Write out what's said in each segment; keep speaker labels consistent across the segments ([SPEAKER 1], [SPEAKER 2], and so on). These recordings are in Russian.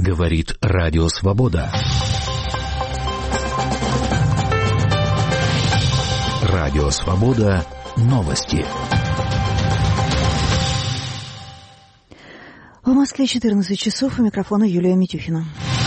[SPEAKER 1] Говорит Радио Свобода. Радио Свобода. Новости.
[SPEAKER 2] В Москве 14 часов. У микрофона Юлия Митюхина.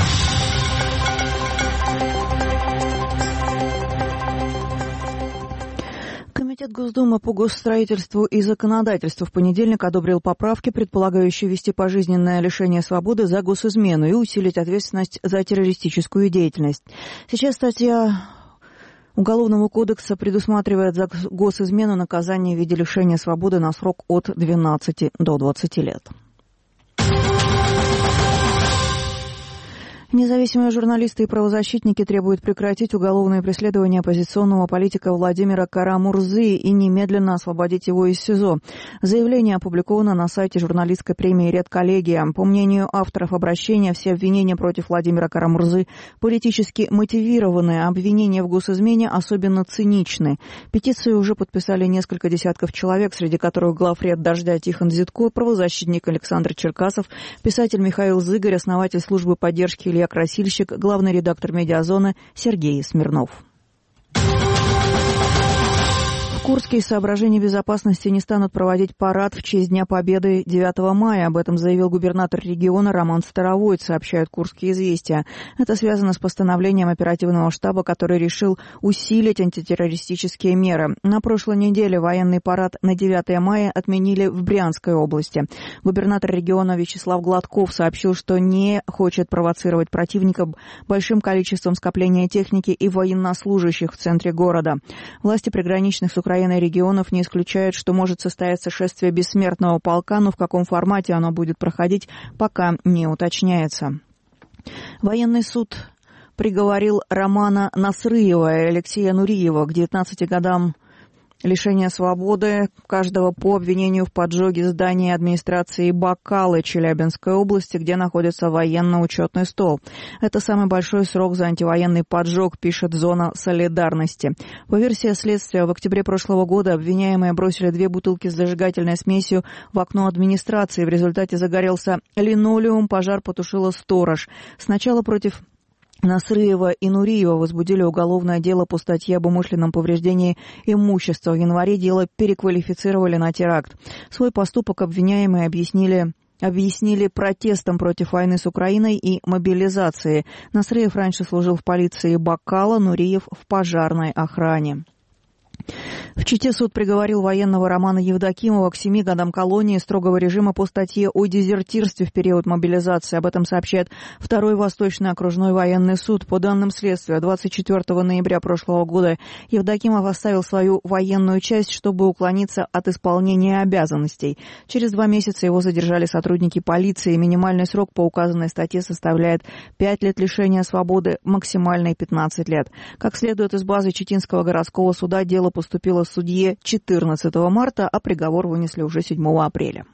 [SPEAKER 2] Комитет Госдумы по госстроительству и законодательству в понедельник одобрил поправки, предполагающие ввести пожизненное лишение свободы за госизмену и усилить ответственность за террористическую деятельность. Сейчас статья Уголовного кодекса предусматривает за госизмену наказание в виде лишения свободы на срок от 12 до 20 лет. Независимые журналисты и правозащитники требуют прекратить уголовное преследование оппозиционного политика Владимира Кара-Мурзы и немедленно освободить его из СИЗО. Заявление опубликовано на сайте журналистской премии «Редколлегия». По мнению авторов обращения, все обвинения против Владимира Кара-Мурзы политически мотивированы, а обвинения в госизмене особенно циничны. Петицию уже подписали несколько десятков человек, среди которых главред «Дождя» Тихон Зитко, правозащитник Александр Черкасов, писатель Михаил Зыгорь, основатель службы поддержки Илья Красильщик, главный редактор «Медиазоны» Сергей Смирнов. В Курске из соображений безопасности не станут проводить парад в честь Дня Победы 9 мая. Об этом заявил губернатор региона Роман Старовойт, сообщают «Курские известия». Это связано с постановлением оперативного штаба, который решил усилить антитеррористические меры. На прошлой неделе военный парад на 9 мая отменили в Брянской области. Губернатор региона Вячеслав Гладков сообщил, что не хочет провоцировать противника большим количеством скопления техники и военнослужащих в центре города. Власти приграничных с Украиной регионов не исключают, что может состояться шествие бессмертного полка, но в каком формате оно будет проходить, пока не уточняется. Военный суд приговорил Романа Насрыева и Алексея Нуриева к 19 годам лишения свободы, каждого по обвинению в поджоге здания администрации Бакалы Челябинской области, где находится военно-учетный стол. Это самый большой срок за антивоенный поджог, пишет «Зона солидарности». По версии следствия, в октябре прошлого года обвиняемые бросили 2 бутылки с зажигательной смесью в окно администрации. В результате загорелся линолеум, пожар потушила сторож. Сначала против Насрыева и Нуриева возбудили уголовное дело по статье об умышленном повреждении имущества. В январе дело переквалифицировали на теракт. Свой поступок обвиняемые объяснили протестом против войны с Украиной и мобилизации. Насрыев раньше служил в полиции Бакала, Нуриев в пожарной охране. В Чите суд приговорил военного Романа Евдокимова к 7 годам колонии строгого режима по статье о дезертирстве в период мобилизации. Об этом сообщает 2-й Восточный окружной военный суд. По данным следствия, 24 ноября прошлого года Евдокимов оставил свою военную часть, чтобы уклониться от исполнения обязанностей. Через 2 месяца его задержали сотрудники полиции. Минимальный срок по указанной статье составляет 5 лет лишения свободы, максимальный 15 лет. Как следует из базы Читинского городского суда, дело поступило судье 14 марта, а приговор вынесли уже 7 апреля.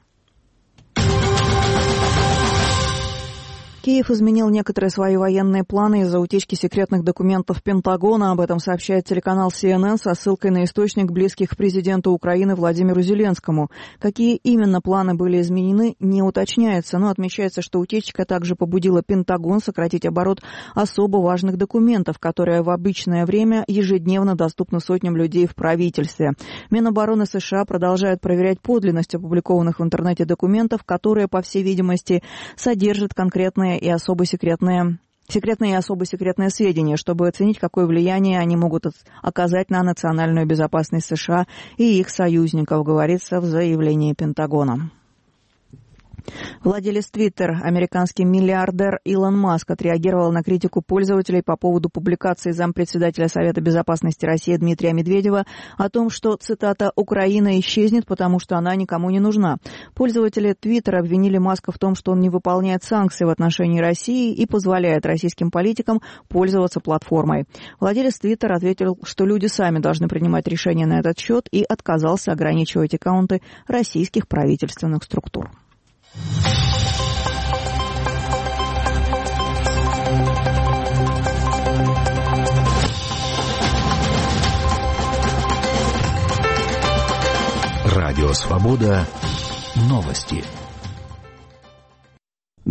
[SPEAKER 2] Киев изменил некоторые свои военные планы из-за утечки секретных документов Пентагона. Об этом сообщает телеканал CNN со ссылкой на источник, близких к президенту Украины Владимиру Зеленскому. Какие именно планы были изменены, не уточняется, но отмечается, что утечка также побудила Пентагон сократить оборот особо важных документов, которые в обычное время ежедневно доступны сотням людей в правительстве. Минобороны США продолжает проверять подлинность опубликованных в интернете документов, которые, по всей видимости, содержат конкретные и особо секретные сведения, чтобы оценить, какое влияние они могут оказать на национальную безопасность США и их союзников, говорится в заявлении Пентагона. Владелец Twitter, американский миллиардер Илон Маск, отреагировал на критику пользователей по поводу публикации зампредседателя Совета безопасности России Дмитрия Медведева о том, что, цитата, «Украина исчезнет, потому что она никому не нужна». Пользователи Twitter обвинили Маска в том, что он не выполняет санкции в отношении России и позволяет российским политикам пользоваться платформой. Владелец Twitter ответил, что люди сами должны принимать решения на этот счет, и отказался ограничивать аккаунты российских правительственных структур.
[SPEAKER 1] Радио Свобода. Новости.